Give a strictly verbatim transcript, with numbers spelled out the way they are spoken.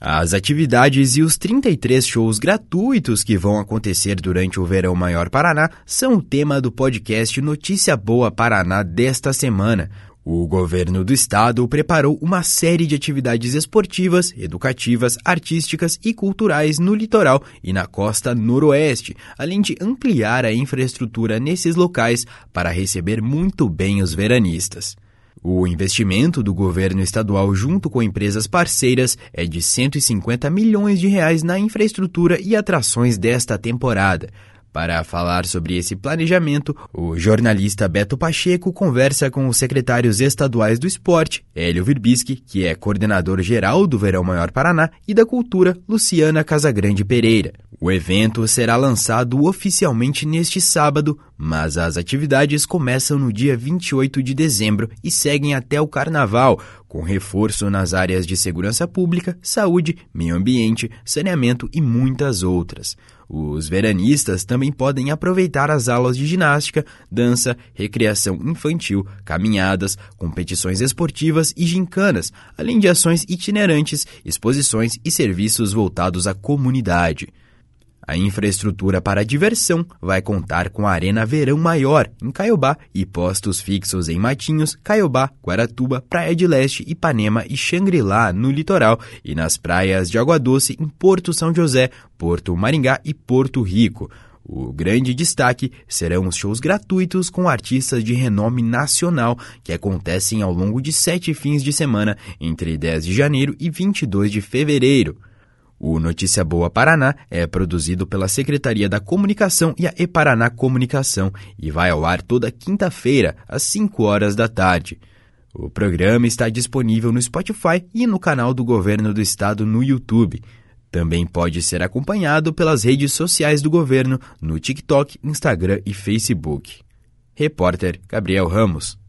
As atividades e os trinta e três shows gratuitos que vão acontecer durante o Verão Maior Paraná são o tema do podcast Notícia Boa Paraná desta semana. O governo do estado preparou uma série de atividades esportivas, educativas, artísticas e culturais no litoral e na costa noroeste, além de ampliar a infraestrutura nesses locais para receber muito bem os veranistas. O investimento do governo estadual junto com empresas parceiras é de cento e cinquenta milhões de reais na infraestrutura e atrações desta temporada. Para falar sobre esse planejamento, o jornalista Beto Pacheco conversa com os secretários estaduais do esporte, Hélio Virbisky, que é coordenador geral do Verão Maior Paraná, e da cultura, Luciana Casagrande Pereira. O evento será lançado oficialmente neste sábado, mas as atividades começam no dia vinte e oito de dezembro e seguem até o Carnaval, com reforço nas áreas de segurança pública, saúde, meio ambiente, saneamento e muitas outras. Os veranistas também podem aproveitar as aulas de ginástica, dança, recreação infantil, caminhadas, competições esportivas e gincanas, além de ações itinerantes, exposições e serviços voltados à comunidade. A infraestrutura para a diversão vai contar com a Arena Verão Maior, em Caiobá, e postos fixos em Matinhos, Caiobá, Guaratuba, Praia de Leste, Ipanema e Xangri-Lá, no litoral, e nas praias de Água Doce, em Porto São José, Porto Maringá e Porto Rico. O grande destaque serão os shows gratuitos com artistas de renome nacional, que acontecem ao longo de sete fins de semana, entre dez de janeiro e vinte e dois de fevereiro. O Notícia Boa Paraná é produzido pela Secretaria da Comunicação e a E-Paraná Comunicação e vai ao ar toda quinta-feira, às cinco horas da tarde. O programa está disponível no Spotify e no canal do Governo do Estado no YouTube. Também pode ser acompanhado pelas redes sociais do governo no TikTok, Instagram e Facebook. Repórter Gabriel Ramos.